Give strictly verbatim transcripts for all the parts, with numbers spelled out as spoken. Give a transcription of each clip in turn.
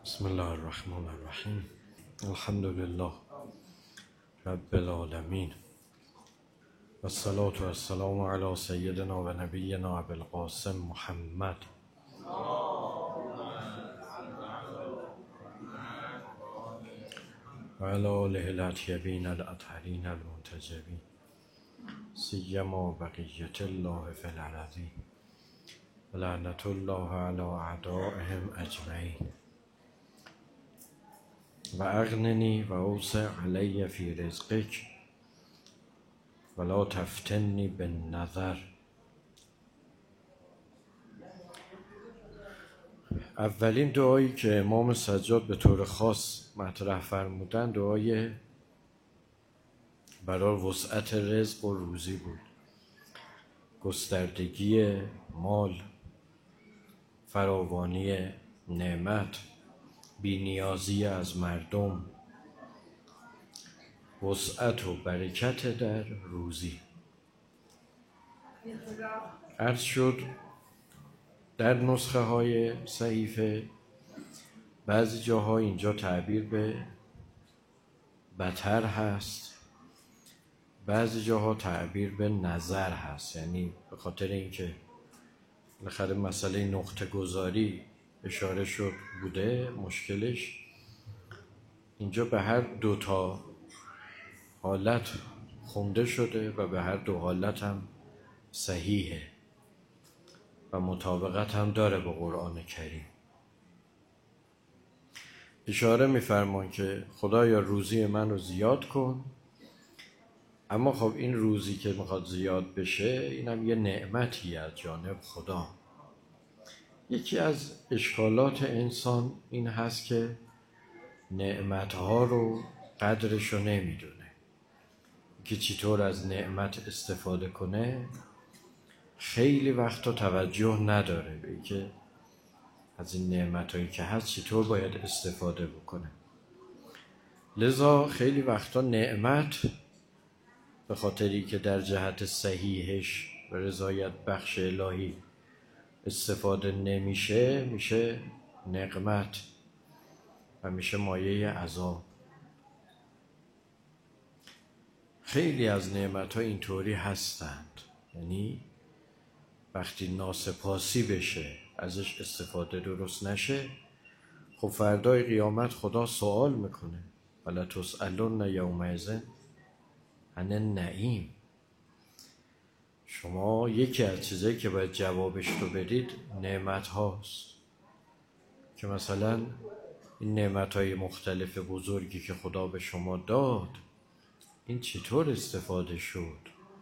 بسم الله الرحمن الرحیم. الحمد لله رب العالمین و الصلاة و السلام علی سیدنا و نبینا ابی القاسم محمد و علی آله الاطیبین الاطهرین المنتجبین سیما بقیة الله فی الارضین و لعنة الله علی اعدائهم اجمعین و اغننی و اوسع علی فی رزقک ولا تفتنی بالنظر. اولین دعایی که امام سجاد به طور خاص مطرح فرمودن دعای برای وسعت رزق و روزی بود، گستردگی مال، فراوانی نعمت، بی‌نیازی از مردم، وسعت و برکت در روزی. عرض شد در نسخه های صحیفه بعضی جاها اینجا تعبیر به بتر هست، بعضی جاها تعبیر به نظر هست، یعنی به خاطر اینکه بالاخره مسئله نقطه گذاری اشاره شد بوده مشکلش، اینجا به هر دو تا حالت خونده شده و به هر دو حالت هم صحیحه و مطابقت هم داره با قرآن کریم. اشاره می‌فرمان که خدایا روزی من رو زیاد کن، اما خب این روزی که میخواد زیاد بشه اینم یه نعمتی از جانب خدا. یکی از اشکالات انسان این هست که نعمتها رو قدرش رو نمیدونه که چطور از نعمت استفاده کنه، خیلی وقتا توجه نداره به که از این نعمتهایی که هست چطور باید استفاده بکنه. لذا خیلی وقتا نعمت به خاطری که در جهت صحیحش و رضایت بخش الهی استفاده نمیشه میشه نقمت و میشه مایه عذاب. خیلی از نعمت‌ها اینطوری هستند، یعنی وقتی ناسپاسی بشه ازش استفاده درست نشه، خب فردای قیامت خدا سوال میکنه ولا تسألن یومئذ عن النعیم. شما یکی از چیزایی که باید جوابش رو بدید نعمت هاست که مثلا این نعمت های مختلف بزرگی که خدا به شما داد این چطور استفاده شد.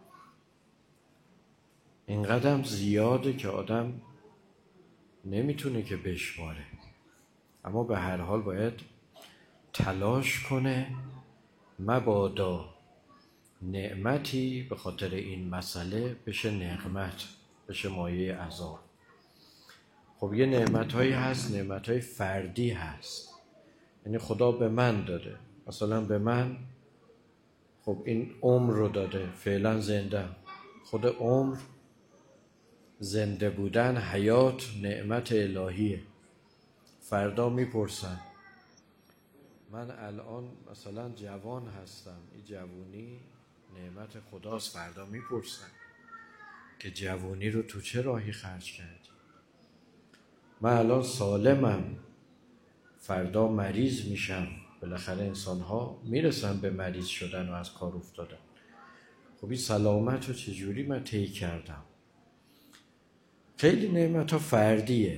این قدم زیاده که آدم نمیتونه که بشماره، اما به هر حال باید تلاش کنه مبادا نعمتی به خاطر این مسئله بشه نقمت، بشه مایه عذاب. خب یه نعمت هایی هست، نعمت های فردی هست، یعنی خدا به من داده، مثلا به من خب این عمر رو داده، فعلا زنده. خود عمر، زنده بودن، حیات نعمت الهیه. فردا میپرسن من الان مثلا جوان هستم، این جوانی نعمت خداست. فردا میپرسن که جوانی رو تو چه راهی خرج کردی. من الان سالمم، فردا مریض میشم. بالاخره انسان ها میرسن به مریض شدن و از کار افتادن. خب این سلامت رو چجوری من طی کردم. خیلی نعمت ها فردیه،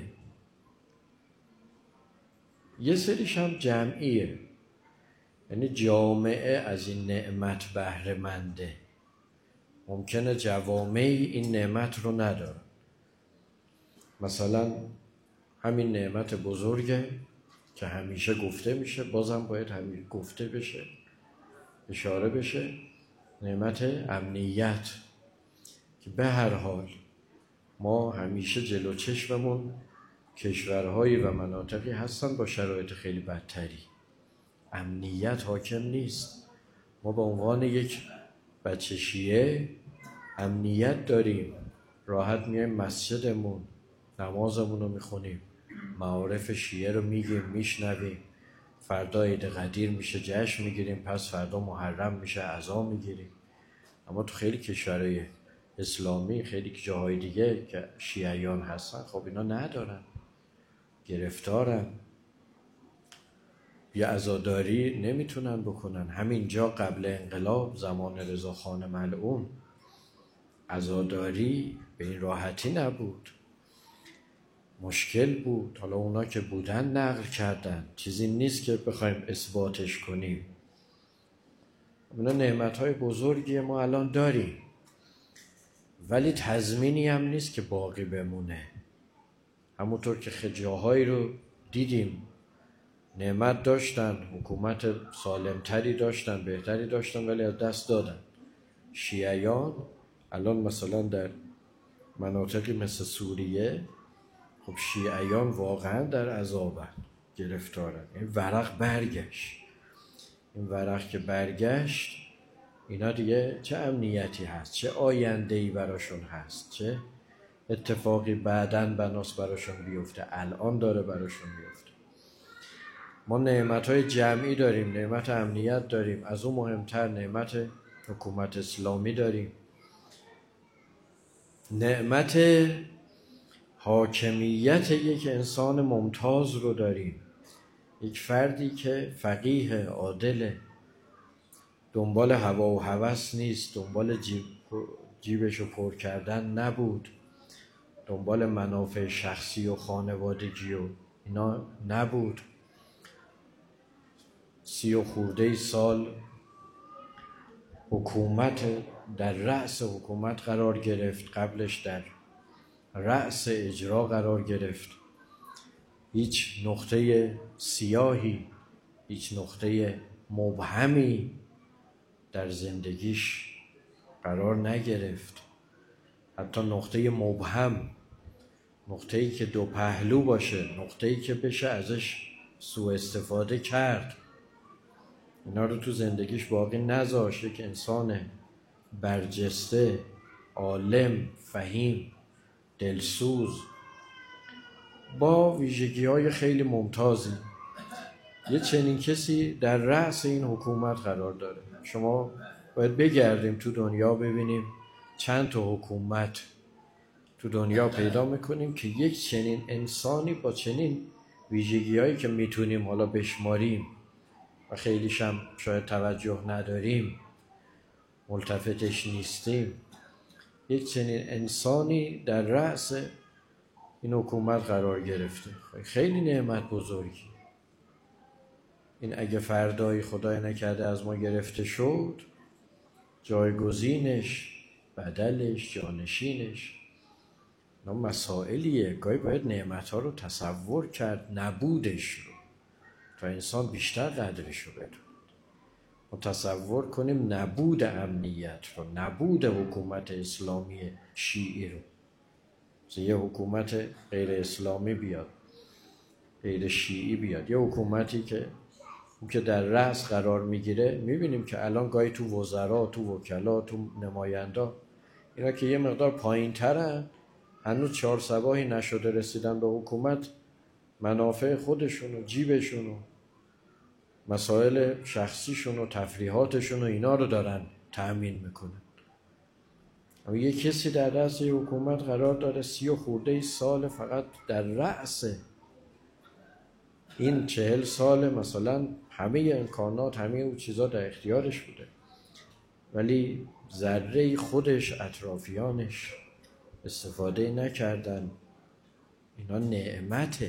یه سریش هم جمعیه، یعنی جامعه از این نعمت بهره منده. ممکنه جوامعی این نعمت رو نداره، مثلا همین نعمت بزرگه که همیشه گفته میشه، بازم باید همیشه گفته بشه، اشاره بشه، نعمت امنیت که به هر حال ما همیشه جلو چشممون کشورهایی و مناطقی هستن با شرایط خیلی بدتری، امنیت حاکم نیست. ما به عنوان یک بچه شیعه امنیت داریم، راحت میایم مسجدمون نمازمون رو میخونیم، معارف شیعه رو میگیم میشنویم، فردا عید قدیر میشه جشن میگیریم، پس فردا محرم میشه عزا میگیریم. اما تو خیلی کشورهای اسلامی، خیلی جاهای دیگه که شیعیان هستن، خب اینا ندارن، گرفتارن، یا عزاداری نمیتونن بکنن. همینجا قبل انقلاب زمان رضاخان ملعون عزاداری به این راحتی نبود، مشکل بود. حالا اونا که بودن نقل کردن، چیزی نیست که بخوایم اثباتش کنیم. اونا نعمتهای بزرگی ما الان داریم، ولی تضمینی هم نیست که باقی بمونه. همونطور که خجاهایی رو دیدیم نعمت داشتن، حکومت سالمتری داشتن، بهتری داشتن، ولی از دست دادن. شیعیان الان مثلا در مناطقی مثل سوریه، خب شیعیان واقعا در عذابن، گرفتارن. این ورق برگشت، این ورق که برگشت، اینا دیگه چه امنیتی هست، چه آینده‌ای براشون هست، چه اتفاقی بعداً بناس براشون بیفته، الان داره براشون بیفته. ما نعمت‌های جمعی داریم، نعمت امنیت داریم، از اون مهمتر نعمت حکومت اسلامی داریم، نعمت حاکمیت یک انسان ممتاز رو داریم، یک فردی که فقیه، عادله، دنبال هوا و هوس نیست، دنبال جیب جیبشو پر کردن نبود، دنبال منافع شخصی و خانوادگی و اینا نبود. سی و خورده سال حکومت در رأس حکومت قرار گرفت، قبلش در رأس اجرا قرار گرفت. هیچ نقطه سیاهی، هیچ نقطه مبهمی در زندگیش قرار نگرفت. حتی نقطه مبهم، نقطه‌ای که دو پهلو باشه، نقطه‌ای که بشه ازش سوء استفاده کرد، اینا رو تو زندگیش باقی نذاشت. یک انسان برجسته، عالم، فهیم، دلسوز، با ویژگی‌های خیلی ممتازی، یه چنین کسی در رأس این حکومت قرار داره. شما باید بگردیم تو دنیا ببینیم چند تا حکومت تو دنیا پیدا میکنیم که یک چنین انسانی با چنین ویژگی‌هایی که میتونیم حالا بشماریم و خیلیش هم شاید توجه نداریم، ملتفتش نیستیم، یک چنین انسانی در رأس این حکومت قرار گرفته. خیلی نعمت بزرگی. این اگه فردایی خدای نکرده از ما گرفته شد، جایگزینش، بدلش، جانشینش، اینا مسائلیه. گاهی باید نعمت‌ها رو تصور کرد، نبودش رو، تا انسان بیشتر قدرش رو بدونه. ما تصور کنیم نبود امنیت رو، نبود حکومت اسلامی شیعی رو. یه حکومت غیر اسلامی بیاد، غیر شیعی بیاد، یه حکومتی که اون که در رأس قرار میگیره، میبینیم که الان گاهی تو وزرا، تو وکلا، تو نمایندا، اینا که یه مقدار پایین ترن، هنوز چهار صباحی نشده رسیدن به حکومت، منافع خودشون و جیبشون و مسائل شخصیشون و تفریحاتشون و اینا رو دارن تأمین میکنن. اما یه کسی در رأس یه حکومت قرار داره، سی و خورده سال فقط در رأس این چهل سال مثلا همه امکانات، همه اون چیزا در اختیارش بوده، ولی ذره خودش، اطرافیانش استفاده نکردن. اینا نعمته،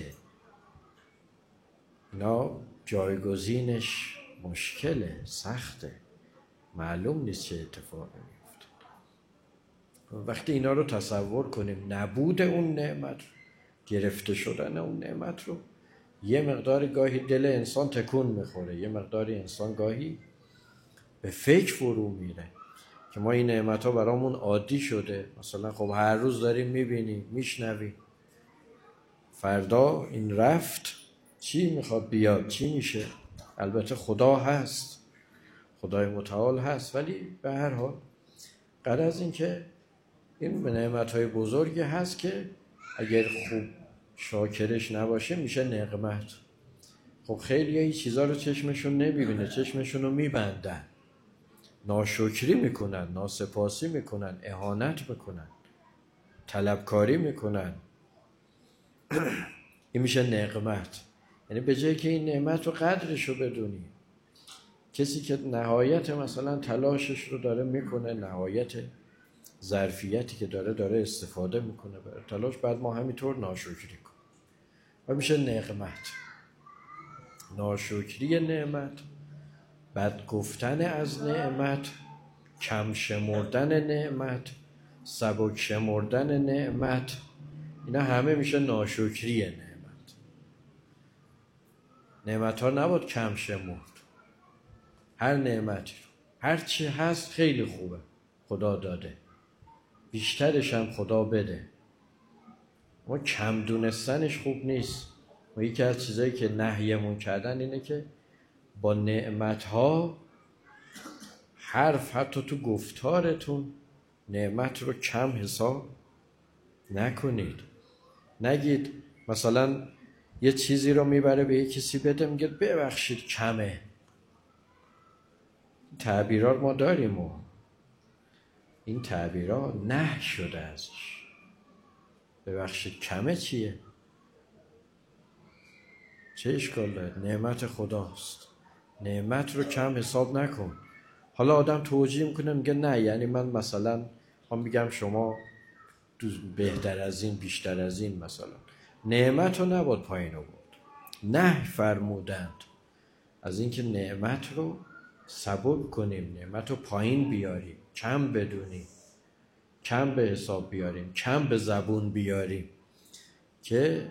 اینا جایگزینش مشکله، سخته، معلوم نیست چه اتفاقی میفته. وقتی اینا رو تصور کنیم، نبود اون نعمت، گرفته شدن اون نعمت رو، یه مقدار گاهی دل انسان تکون میخوره، یه مقداری انسان گاهی به فکر فرو میره که ما این نعمت‌ها برامون عادی شده. مثلا خب هر روز داریم میبینیم، میشنویم، فردا این رفت، چی میخواد بیاد، چی میشه؟ البته خدا هست، خدای متعال هست، ولی به هر حال غرض این که این نعمت‌های بزرگی هست که اگر خوب شاکرش نباشه میشه نقمت. خب خیلی این چیزا رو چشمشون نمیبینه، چشمشون رو میبندن، ناشکری میکنن، ناسپاسی میکنن، اهانت میکنن، طلبکاری میکنن. این میشه نقمت. یعنی به جایی که این نعمت رو قدرش رو بدونی، کسی که نهایت مثلا تلاشش رو داره میکنه، نهایت ظرفیتی که داره داره استفاده میکنه برای تلاش، بعد ما همینطور ناشکری کنیم و میشه نقمت. ناشکری نعمت، بد گفتن از نعمت، کم شمردن نعمت، سبک شمردن نعمت، اینا همه میشه ناشکری نعمت. نعمت ها نباید کم شمرد. هر نعمتی رو، هر چی هست خیلی خوبه، خدا داده، بیشترش هم خدا بده. اما کم دونستنش خوب نیست. و یکی از چیزایی که نهیمون کردن اینه که با نعمتها حرف، حتی تو گفتارتون نعمت رو کم حساب نکنید. نگید مثلا یه چیزی رو میبره به یه کسی بده، میگه ببخشید کمه. تعبیرات ما داریم و این تعبیرات نه شده ازش. ببخشید کمه چیه؟ چه اشکال داره؟ نعمت خداست. نعمت رو کم حساب نکن. حالا آدم توجیه میکنه میگه نه، یعنی من مثلا من میگم شما بهتر از این، بیشتر از این، مثلا نعمت رو نباید پایین آورد. نه فرمودند از اینکه نعمت رو سبک کنیم، نعمت رو پایین بیاریم، کم بدونیم، کم به حساب بیاریم، کم به زبون بیاریم که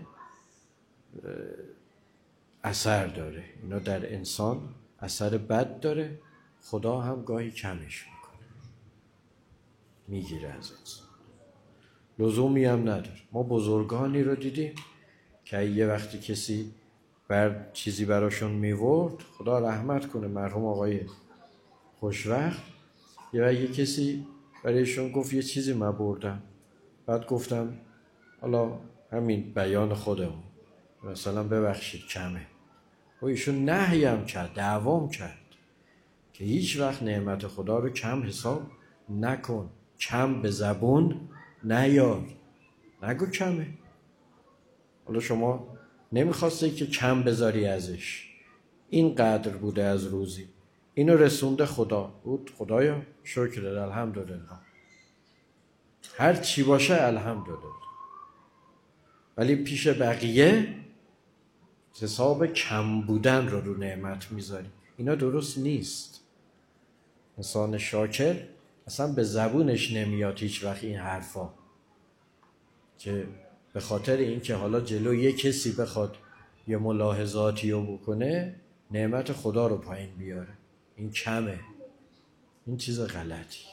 اثر داره. اینا در انسان اثر بد داره. خدا هم گاهی کمش میکنه، میگیره از انسان، لزومی هم نداره. ما بزرگانی رو دیدیم که یه وقتی کسی بر چیزی براشون میورد، خدا رحمت کنه مرحوم آقای خوشوقت، یه وقتی یه کسی برایشون گفت یه چیزی من بردم، بعد گفتم حالا همین بیان خودمون، مثلا ببخشید کمه، و ایشون نهیم کرد، دعوام کرد که هیچ وقت نعمت خدا رو کم حساب نکن، کم به زبون نیار، نگو کمه. حالا شما نمیخواسته که کم بذاری ازش، این قدر بوده از روزی، اینو رسونده خدا بود، خدایا شکر، الحمدلله، هر چی باشه الحمدلله. ولی پیش بقیه حساب کم بودن رو رو نعمت میذاری، اینا درست نیست. انسان شاکر اصلا به زبونش نمیاد هیچ وقت این حرفا، که به خاطر این که حالا جلو یه کسی بخواد یه ملاحظاتی رو بکنه نعمت خدا رو پایین بیاره. این کمه، این چیز غلطی.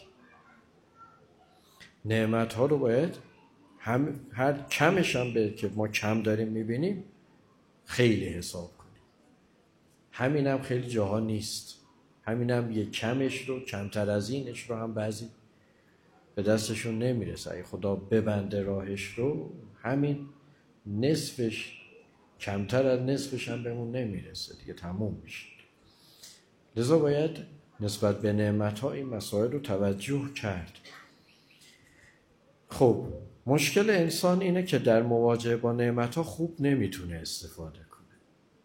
نعمت ها رو باید هم هر کمش هم به که ما کم داریم میبینیم خیلی حساب کنیم. همین هم خیلی جاها نیست. همین هم یه کمش رو، کمتر از اینش رو هم بعضی به دستشون نمیرسه. اگه خدا ببنده راهش رو، همین نصفش، کمتر از نصفش هم بهمون نمیرسه دیگه، تموم میشه. لذا باید نسبت به نعمت‌ها این مسائل رو توجه کرد. خب مشکل انسان اینه که در مواجهه با نعمت‌ها خوب نمیتونه استفاده کنه.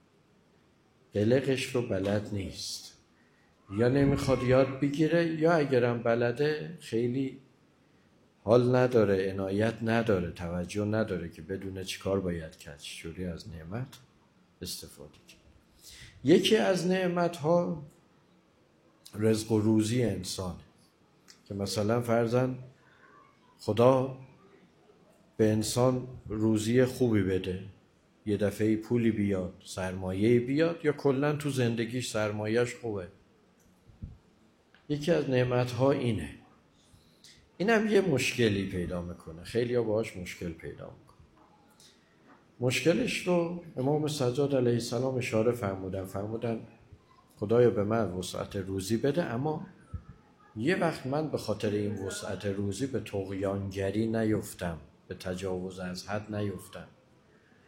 قلقش رو بلد نیست، یا نمیخواد یاد بگیره، یا اگرم بلده خیلی حال نداره، عنایت نداره، توجه نداره که بدونه چی کار باید کرد، چجوری از نعمت استفاده کرد. یکی از نعمت‌ها رزق و روزی انسان، که مثلا فرضاً خدا به انسان روزی خوبی بده، یه دفعه پولی بیاد، سرمایه بیاد، یا کلاً تو زندگیش سرمایهش خوبه. یکی از نعمت‌ها اینه. اینم یه مشکلی پیدا میکنه، خیلی ها باهاش مشکل پیدا میکنه. مشکلش رو امام سجاد علیه السلام اشاره فرمودن، فرمودن خدایا به من وسعت روزی بده، اما یه وقت من به خاطر این وسعت روزی به طغیانگری نیفتم، به تجاوز از حد نیفتم.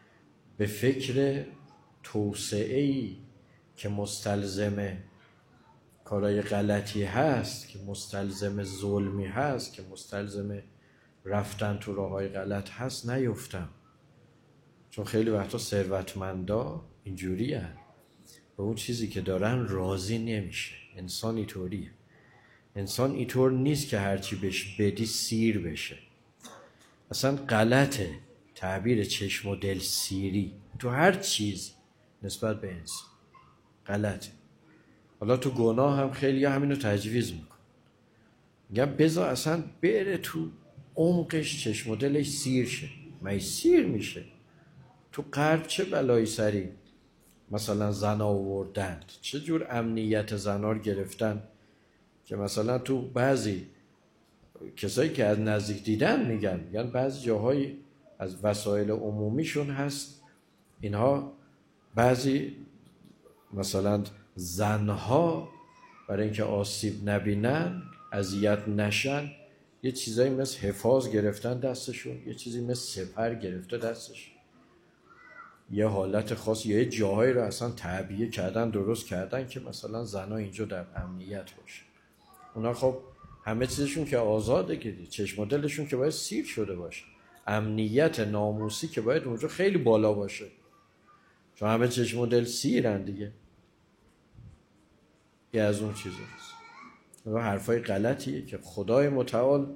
به فکر توسعه‌ای که مستلزم کارهای غلطی هست، که مستلزم ظلمی هست، که مستلزم رفتن تو راههای غلط هست نیفتم. چون خیلی وقتا ثروتمندا اینجوری هست، به اون چیزی که دارن راضی نمیشه. انسان اینطوریه. انسان اینطور نیست که هرچی بهش بدی سیر بشه. اصلا غلطه تعبیر چشم و دل سیری تو هر چیز نسبت به انسان غلطه. حالا تو گناه هم خیلی همینو تجویز میکن، میگم بذار اصلا بره تو عمقش، چشم و دلش سیر شه. مگه سیر میشه؟ تو غرب چه بلایی سری مثلا زن آوردند، چه جور امنیت زنا رو گرفتن که مثلا تو بعضی کسایی که از نزدیک دیدن میگن میگن بعضی جاهایی از وسایل عمومیشون هست اینها، بعضی مثلا زنها برای اینکه آسیب نبینن، اذیت نشن، یه چیزایی مثل حفاظ گرفتن دستشون، یه چیزی مثل سپر گرفته دستش، یه حالت خاص، یه جاهایی رو اصلا تعبیه کردن، درست کردن که مثلا زنها اینجا در امنیت باشه. اونا خب همه چیزشون که آزاده، که چشم و دلشون که باید سیر شده باشه، امنیت ناموسی که باید اونجا خیلی بالا باشه، چون همه چشم و دل سیرن دیگه. یه از اون چیز هست. و حرفای غلطیه که خدای متعال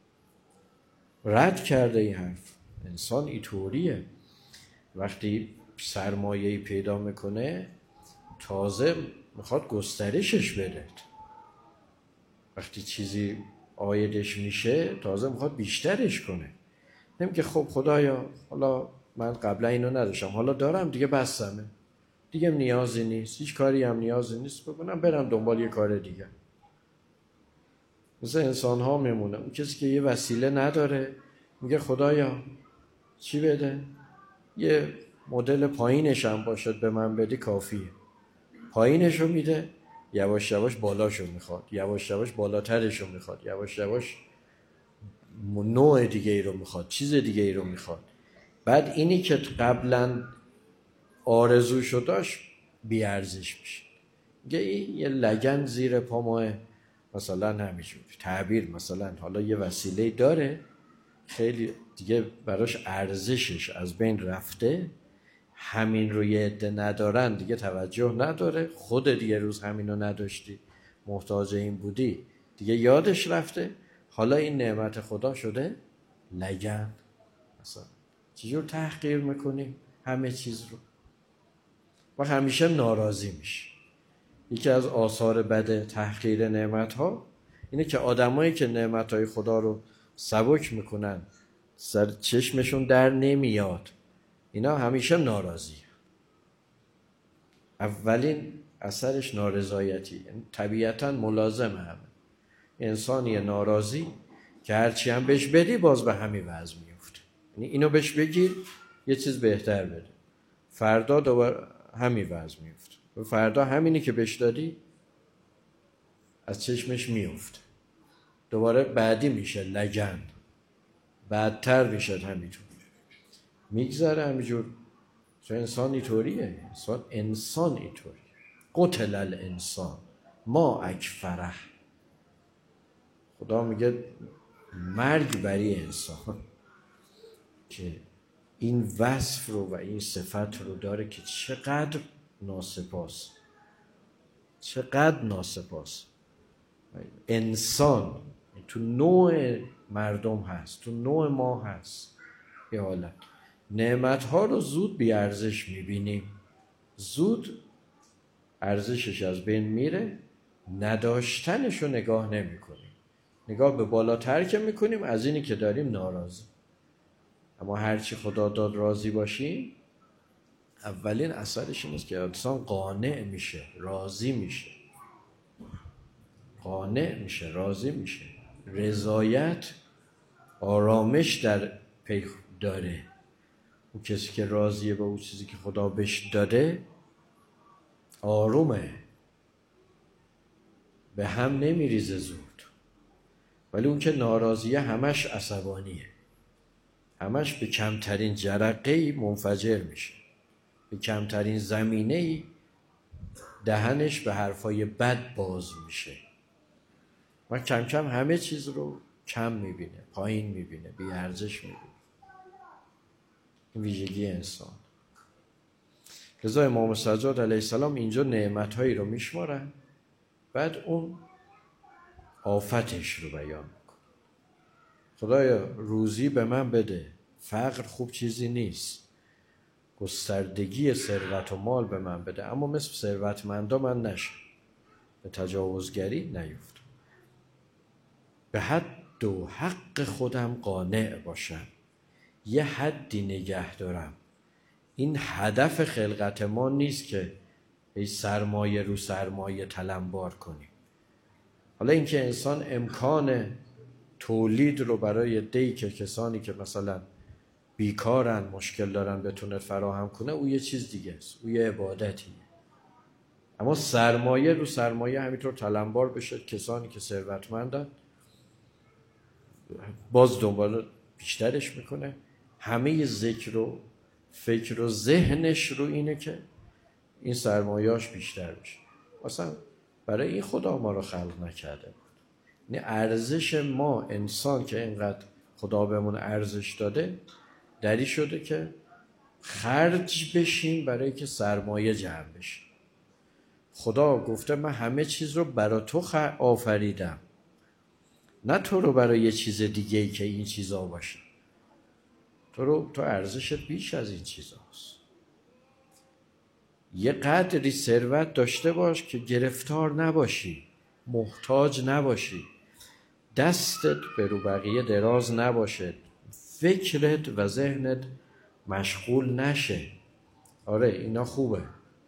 رد کرده. این حرف انسان اینطوریه، وقتی سرمایه‌ای پیدا میکنه تازه میخواد گسترشش بده، وقتی چیزی عایدش میشه تازه میخواد بیشترش کنه. نمی که خب خدایا حالا من قبلا اینو نداشتم، حالا دارم دیگه، بسمه دیگه، نیازی نیست، هیچ کاری هم نیازی نیست بکنم، برم دنبال یه کار دیگه. مثل انسان ها میمونه. اون کسی که یه وسیله نداره میگه خدایا چی بده؟ یه مدل پایینش هم باشد به من بدی کافیه. پایینشو میده، یواش یواش بالاشو میخواد، یواش یواش بالاترشو میخواد، یواش یواش نوع دیگه ای رو میخواد، چیز دیگه ای رو میخواد. بعد اینی که قبلا آرزوشو داشت بیارزش میشه. میگه این یه لگن زیر پا ماه، مثلا همینجور تعبیر، مثلا حالا یه وسیله داره خیلی دیگه براش ارزشش از بین رفته، همین رو یه عده ندارن دیگه توجه نداره، خود دیگه روز همین رو نداشتی محتاج این بودی دیگه یادش رفته، حالا این نعمت خدا شده لگن. مثلا چجور تحقیر میکنیم همه چیز رو و همیشه ناراضی میشه. یکی از آثار بد تحقیر نعمت ها اینه که آدمایی که نعمت های خدا رو سبک میکنن، سر چشمشون در نمیاد، اینا همیشه ناراضی. اولین اثرش نارضایتی، طبیعتاً ملازم همه. انسانی ناراضی که هرچی هم بهش بدی باز به همین وضع میفته. یعنی اینو بهش بگیر یه چیز بهتر بده، فردا دوباره همین وضع میفته، و فردا همینی که بهش دادی از چشمش میفته، دوباره بعدی میشه لگن، بعدتر میشه همینجور میگذره همینجور. چون انسان اینطوریه، انسان انسان اینطوریه. قتل الانسان ما اکفره. خدا میگه مرگ بری انسان که این وصف رو و این صفت رو داره که چقدر ناسپاس، چقدر ناسپاس. انسان تو نوع مردم هست، تو نوع ما هست. یه حالت نعمت‌ها رو زود بی ارزش می‌بینیم، زود ارزشش از بین میره، نداشتنش رو نگاه نمی‌کنیم، نگاه به بالاتر که می‌کنیم از اینی که داریم ناراضی. اما هرچی خدا داد راضی باشیم، اولین اثرش این است که انسان قانع میشه، راضی میشه، قانع میشه، راضی میشه. رضایت، آرامش در پی داره. اون کسی که راضیه به اون چیزی که خدا بهش داده آرومه، به هم نمیریزه زود. ولی اون که ناراضیه همش عصبانیه، همش به کمترین جرقه‌ای منفجر میشه. به کمترین زمینه‌ای دهنش به حرفای بد باز میشه و کم کم همه چیز رو کم میبینه، پایین میبینه، بی ارزش میبینه. این ویژگی انسان. لذا امام سجاد علیه السلام اینجا نعمتهایی رو میشمارن، بعد اون آفتش رو بیان میکنه. خدایا روزی به من بده، فقر خوب چیزی نیست، گستردگی ثروت و مال به من بده، اما مثل ثروتمندا من نشم، به تجاوزگری نیفتم، به حد و حق خودم قانع باشم، یه حدی نگه دارم. این هدف خلقت ما نیست که ای سرمایه رو سرمایه تلمبار کنیم. حالا اینکه انسان امکان تولید رو برای دی که کسانی که مثلا بیکارن، مشکل دارن، بتونه فراهم کنه، او یه چیز دیگه است، او یه عبادتیه. اما سرمایه رو سرمایه همینطور تلمبار بشه، کسانی که ثروتمندن باز دنبال بیشترش میکنه، همه ذکر و فکر و ذهنش رو اینه که این سرمایه‌اش بیشتر بشه. اصلا برای این خدا ما رو خلق نکرده بود. یعنی ارزش ما انسان که اینقدر خدا بهمون ارزش داده دری شده که خرج بشیم برای که سرمایه جمع بشه. خدا گفته من همه چیز رو برای تو آفریدم، نه تو رو برای یه چیز دیگه ای که این چیزا باشه. تو رو تو ارزشت بیش از این چیزاست. یه قدری ثروت داشته باش که گرفتار نباشی، محتاج نباشی، دستت به رو بقیه دراز نباشه، فکرت و ذهنت مشغول نشه. آره اینا خوبه.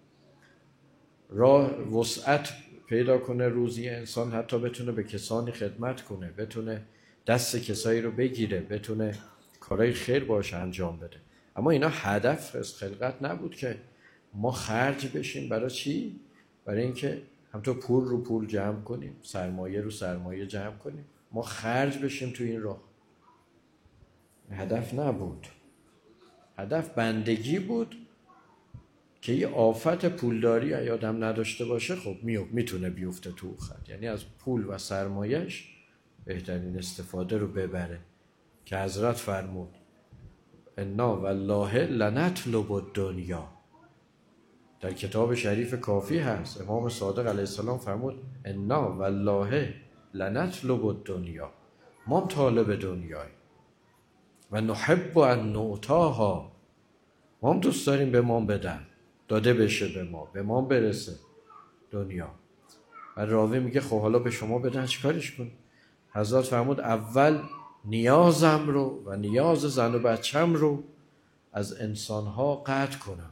راه وسعت پیدا کنه روزی انسان، حتی بتونه به کسانی خدمت کنه، بتونه دست کسایی رو بگیره، بتونه کارهای خیر باشه انجام بده. اما اینا هدف از خلقت نبود که ما خرج بشیم. برای چی؟ برای اینکه هم تو پول رو پول جمع کنیم، سرمایه رو سرمایه جمع کنیم، ما خرج بشیم تو این راه. هدف نبود. هدف بندگی بود که یه آفت پولداری اگه آدم نداشته باشه خب میتونه بیفته تو خط، یعنی از پول و سرمایهش بهترین استفاده رو ببره که حضرت فرمود انا والله لنطلب الدنیا. در کتاب شریف کافی هست، امام صادق علیه السلام فرمود انا والله لنطلب الدنیا، ما طالب دنیای و نحب ان نعطاها، ما هم دوست داریم به ما بدن، داده بشه به ما، به ما برسه دنیا. و راوی میگه خب حالا به شما بدن چیکارش کن؟ حضرت فرمود اول نیازم رو و نیاز زن و بچم رو از انسانها قطع کنم،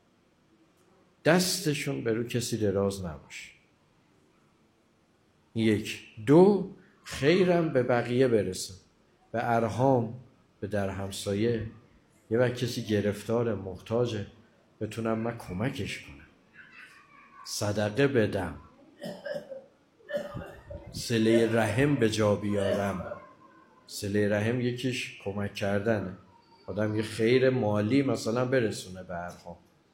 دستشون به رو کسی دراز نباشه. یک. دو، خیرم به بقیه برسه، به ارحام، به در همسایه. یه وقت کسی گرفتار محتاجه بتونم من کمکش کنم، صدقه بدم، صله رحم به جا بیارم. صله رحم یکیش کمک کردنه، آدم یه خیر مالی مثلا برسونه به ارحام،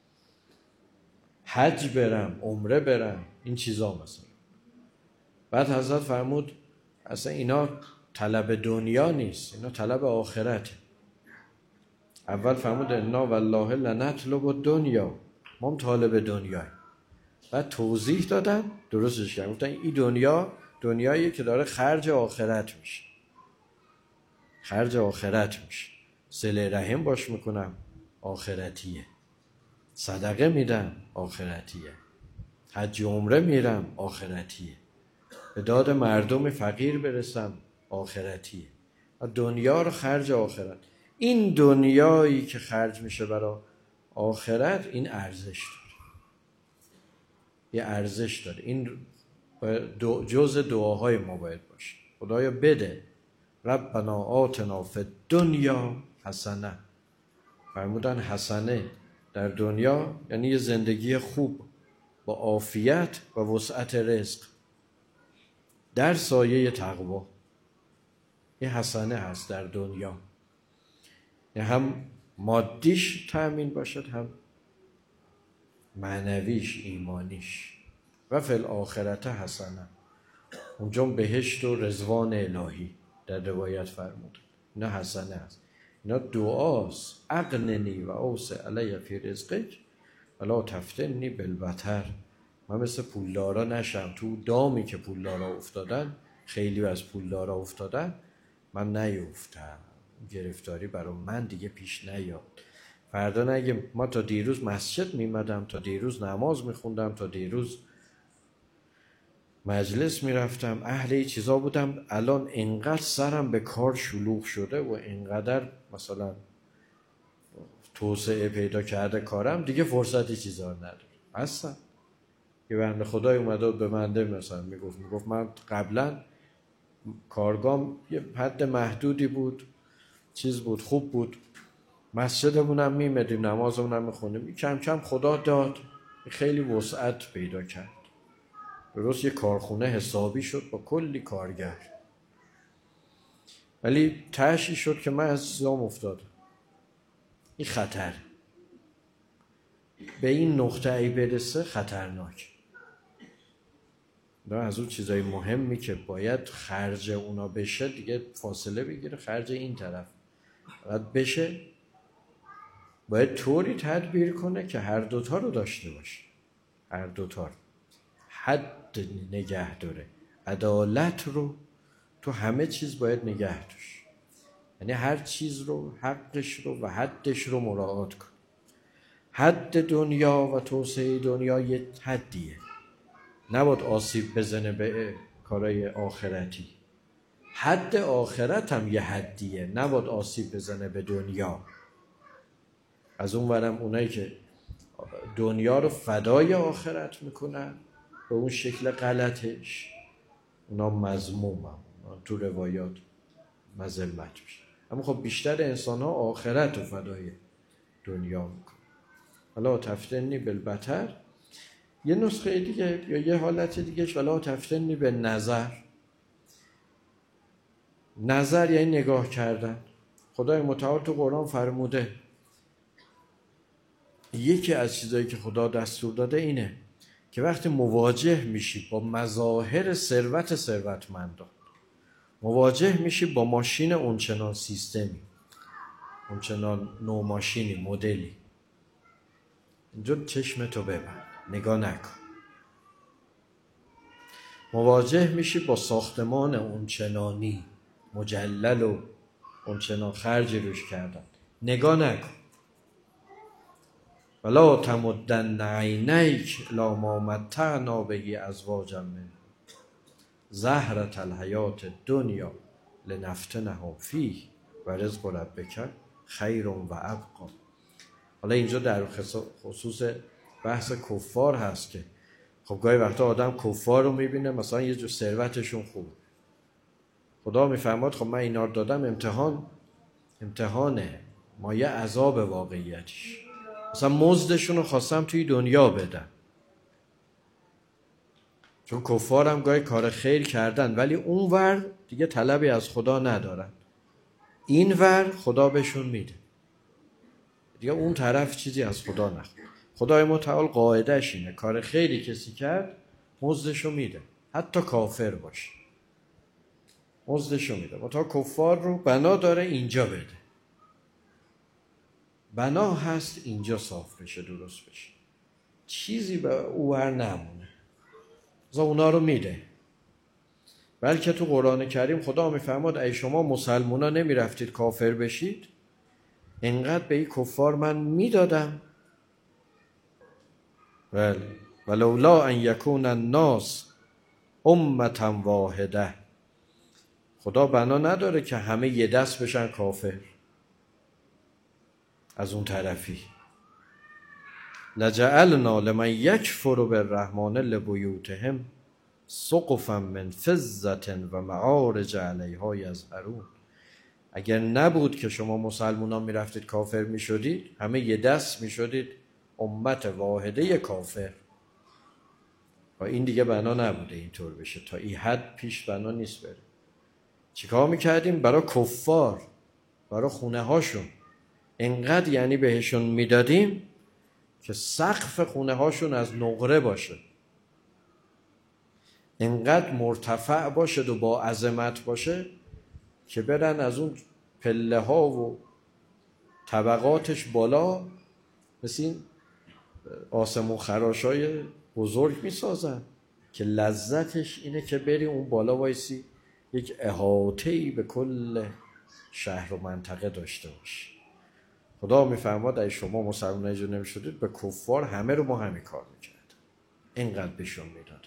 حج برم، عمره برم، این چیزا مثلا. بعد حضرت فرمود اصلا اینا طلب دنیا نیست، اینا طلب آخرته. اول فرمود انا والله لنطلب الدنیا، ما هم طالب دنیای. بعد توضیح دادن، درستش کردن، گفتن این دنیا دنیاییه که داره خرج آخرت میشه، خرج آخرت میشه. صله رحم باش میکنم، آخرتیه. صدقه میدم، آخرتیه. حج عمره میرم، آخرتیه. به داد مردم فقیر برسم، آخرتیه. دنیا رو خرج آخرت. این دنیایی که خرج میشه برای آخرت این ارزش داره، یه ارزش داره. این دو جز دعاهای ما باید باشه. خدایا بده، ربنا آتنا فی الدنیا حسنه. فرمودن حسنه در دنیا یعنی یه زندگی خوب با عافیت و وسعت رزق در سایه تقوا. یه حسنه هست در دنیا، یعنی هم مادیش تأمین باشد، هم معنویش، ایمانیش. و فی الاخرته حسنه، اونجا بهشت و رضوان الهی در روایت فرمود. اینا حسنه است، اینا دعاست. اغننی و اوسع علی فی رزقک ولا تفتنی بالبطر. من مثل پولدارا نشم، تو دامی که پولدارا افتادن، خیلی از پولدارا افتادن، من نیفتم. گرفتاری برای من دیگه پیش نیاد. فردا نگه ما تا دیروز مسجد میمدم، تا دیروز نماز میخوندم، تا دیروز مجلس میرفتم، اهل این چیزا بودم، الان انقدر سرم به کار شلوغ شده و انقدر مثلا توسعه پیدا کرده کارم، دیگه فرصتی چیزا ندارم اصلا. یه بنده خدای اومده به منده مثلا میگفت میگفت من قبلا کارگام یه حد محدودی بود، چیز بود، خوب بود، مسجدمونم میمدیم، نمازمونم میخونیم، کم کم خدا داد خیلی وسعت پیدا کرد. درست یه کارخونه حسابی شد با کلی کارگر، ولی تهشی شد که من از چیزام افتادم. این خطر به این نقطه ای برسه خطرناک. نه از اون چیزای مهمی که باید خرج اونا بشه دیگه فاصله بگیره، خرج این طرف باید بشه، باید طوری تدبیر کنه که هر دوتا رو داشته باشه، هر دوتا رو حد نگه داره. عدالت رو تو همه چیز باید نگه داشت، یعنی هر چیز رو حقش رو و حدش رو مراعات کن. حد دنیا و توسعه دنیا یه حدیه، نباید آسیب بزنه به کارهای آخرتی. حد آخرت هم یه حدیه، نباید آسیب بزنه به دنیا. از اون ورم اونایی که دنیا رو فدای آخرت میکنن به اون شکل غلطش، اونا مذموم هم. تو روایات مذمت میشه. اما خب بیشتر انسان ها آخرت رو فدای دنیا میکنن. ولا تفتنی بالبطر. یه نسخه دیگه یا یه حالت دیگه ولا تفتنی به نظر. نظر یعنی نگاه کردن. خدای متعال تو قرآن فرموده یکی از چیزایی که خدا دستور داده اینه که وقتی مواجه میشی با مظاهر ثروت ثروتمندان، مواجه میشی با ماشین اونچنان سیستمی، اونچنان نو ماشینی، مدلی، اینجا چشمتو ببند، نگاه نکن. مواجه میشی با ساختمان اونچنانی مجلل و اونچنان خرج روش کردن، نگاه نکن. ولا تمدن عینیک الی ما متعنا به ازواجا منهم زهرة الحیات الدنیا لنفتنهم فیه و رزق ربک خیر و ابقی. حالا اینجا در خصوص بحث کفار هست که خب گاهی وقتا آدم کفار رو میبینه مثلا یه جو ثروتشون خوب، خدا میفرماد خب من اینا رو دادم امتحان، امتحانه، ما یه عذاب واقعیتش، مثلا مزدشون رو خواستم توی دنیا بدم، چون کفار هم گاهی کار خیر کردن ولی اون ور دیگه طلبی از خدا ندارن، این ور خدا بهشون میده دیگه، اون طرف چیزی از خدا نخواد. خدای متعال قاعدش اینه کار خیری کسی کرد مزدشو میده، حتی کافر باشه مزدشو میده. متعال کفار رو بنا داره اینجا بده، بنا هست اینجا صاف بشه، درست بشه، چیزی به اوور نمونه، از اونا رو میده. بلکه تو قرآن کریم خدا میفرماد ای شما مسلمونا نمیرفتید کافر بشید، انقدر به این کفار من میدادم. بله ولولا ان یکون الناس امة واحده، خدا بنا نداره که همه یه دست بشن کافر. از اون طرفی لجعلنا لمن یکفر بالرحمن لبیوتهم سقفا من فضة و معارج علیها یظهرون. اگر نبود که شما مسلمانان میرفتید کافر میشدید، همه یه دست میشدید امت واحده کافر، و این دیگه بنا نبوده اینطور بشه، تا این حد پیش بنا نیست بره. چیکار میکردیم؟ برای کفار، برای خونه هاشون انقدر یعنی بهشون میدادیم که سقف خونه هاشون از نقره باشه، انقدر مرتفع باشه و با عظمت باشه که برن از اون پله ها و طبقاتش بالا مثل این آسمون خراشای بزرگ می سازن که لذتش اینه که بری اون بالا وایسی یک احاطه‌ای به کل شهر و منطقه داشته باشی. خدا میفرماد اگه شما مسلمان اجازه نمیشدید به کفار همه رو ما همین کار میکرد، اینقدر بهشون میداد.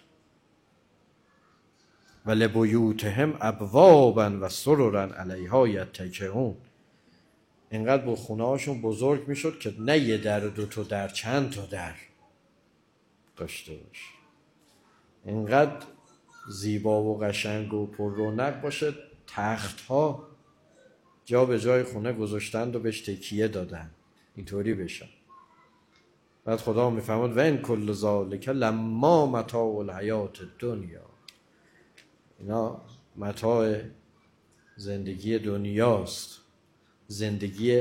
و لبیوتهم ابوابا و سررا علیها یتکئون، اینقدر با خونه هاشون بزرگ میشد که نه یه در دو تا در، چند تا در داشته باشه، اینقدر زیبا و قشنگ و پر رونق باشه. تخت ها جا به جای خونه گذاشتند و بهش تکیه دادن اینطوری بشن. بعد خدا میفهمد و این کل ذالک لما متاع الحیات الدنیا، اینا متاع زندگی دنیاست، زندگی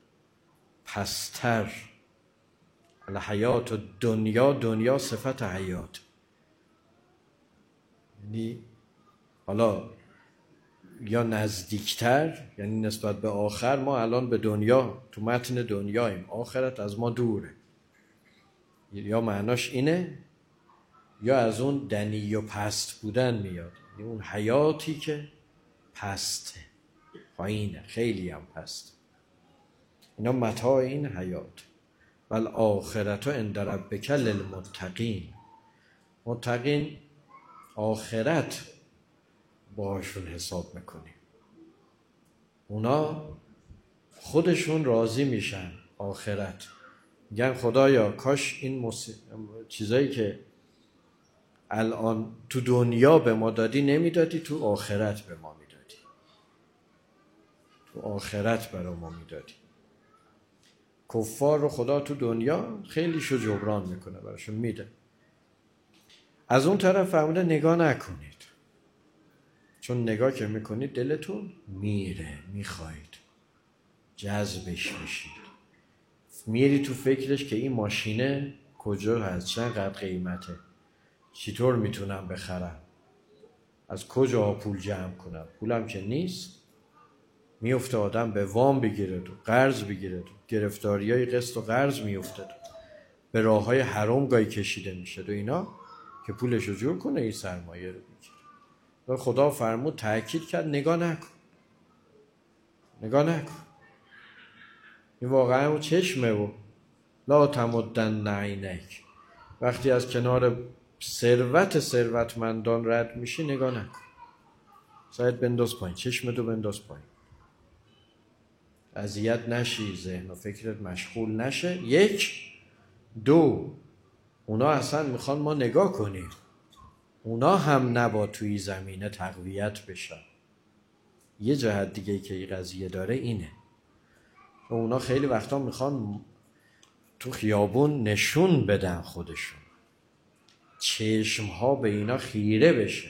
پستر. الحیات دنیا، دنیا صفت حیات، یعنی حالا یا نزدیکتر، یعنی نسبت به آخر. ما الان به دنیا تو متن دنیاییم، آخرت از ما دوره، یا معناش اینه یا از اون دنی و پست بودن میاد، یعنی اون حیاتی که پسته، پایینه، خیلی هم پست. اینا متاع این حیات. والآخرة عند ربک للمتقین، متقین آخرت باشون حساب میکنیم، اونا خودشون راضی میشن آخرت، میگن خدایا کاش این مص... چیزایی که الان تو دنیا به ما دادی نمیدادی، تو آخرت به ما میدادی، تو آخرت برای ما میدادی. کفار رو خدا تو دنیا خیلیشو جبران میکنه، براشون میده. از اون طرف فرموده نگاه نکنید، چون نگاه که میکنید دلتون میره، میخواید جذبش میشید، میری تو فکرش که این ماشینه کجا هست، چقدر قیمته، چطور میتونم بخرم، از کجا پول جمع کنم، پولم که نیست. میفته آدم به وام بگیره و قرض بگیره و گرفتاری های قسط و قرض میفته، به راه های حرام گاهی کشیده میشه و اینا که پولش رو جور کنه این سرمایه رو بگیره. خدا فرمود تأکید کرد نگاه نکن، نگاه نکن. این واقعا اون چشمه و لا تمدن عینک، وقتی از کنار ثروت ثروتمندان رد میشی نگاه نکن، سعید بنداز پایین، چشمتو بنداز پایین، اذیت نشی، ذهن و فکرت مشغول نشه. یک دو، اونا اصلا میخوان ما نگاه کنیم، اونا هم نبا توی زمینه تقویت بشن. یه جهت دیگه که این قضیه داره اینه، اونا خیلی وقتا میخوان تو خیابون نشون بدن خودشون، چشم ها به اینا خیره بشه.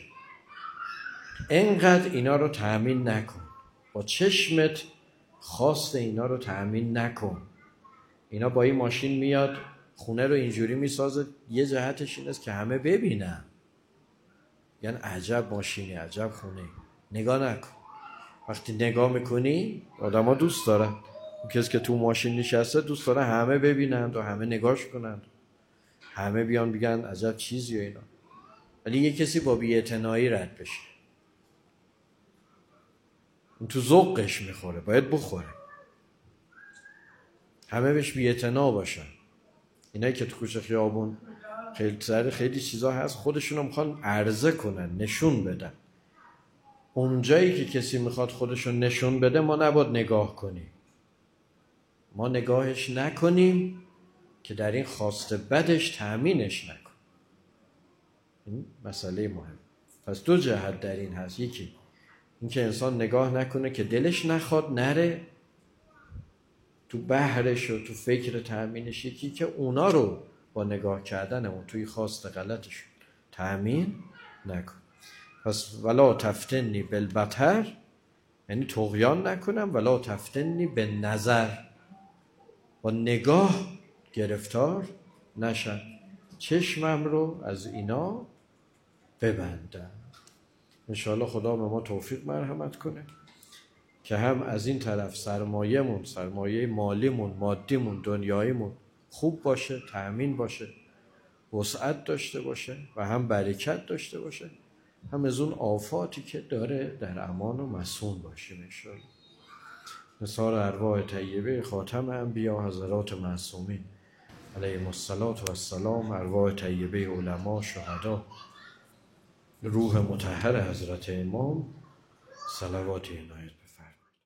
انقدر اینا رو تأمین نکن، با چشمت خواست اینا رو تأمین نکن. اینا با این ماشین میاد خونه رو اینجوری میسازه، یه جهتش این است که همه ببینن، یعنی عجب ماشینی، عجب خونه. نگاه نکن. وقتی نگاه میکنی آدم ها دوست دارن، کسی که تو ماشین نشسته دوست داره همه ببینن و همه نگاهش کنن، همه بیان بگن عجب چیزی و اینا. ولی یه کسی با بی‌اعتنایی رد بشه، اون تو ذوقش میخوره، باید بخوره، همه بهش بی‌اعتنا باشن. اینایی که تو کوچه خیابون خیلی سر خیلی چیزا هست خودشونو میخوان عرضه کنن، نشون بدن. اونجایی که کسی میخواد خودشون نشون بده ما نباید نگاه کنیم، ما نگاهش نکنیم که در این خواست بدش تأمینش نکن. این مسئله مهم. پس دو جهت در این هست، یکی این که انسان نگاه نکنه که دلش نخواد نره تو بحرش و تو فکر تأمینش، یکی که اونا رو با نگاه کردن اون توی خواست غلطش تأمین نکن. پس ولا تفتنی بالبطر، یعنی طغیان نکنم، ولا تفتنی به نظر، با نگاه گرفتار نشن، چشمم رو از اینا ببندم. انشاءالله خدا به ما توفیق مرحمت کنه که هم از این طرف سرمایه‌مون، سرمایه مالیمون، مادیمون، دنیاییمون خوب باشه، تأمین باشه، وسعت داشته باشه و هم برکت داشته باشه، هم از اون آفاتی که داره در امان و مصون باشیم انشاءالله. نثار ارواح طیبه خاتم انبیا حضرات معصومین علیهم الصلاة و السلام، ارواح طیبه علما، شهدا، روح مطهر حضرت امام، صلوات عنایت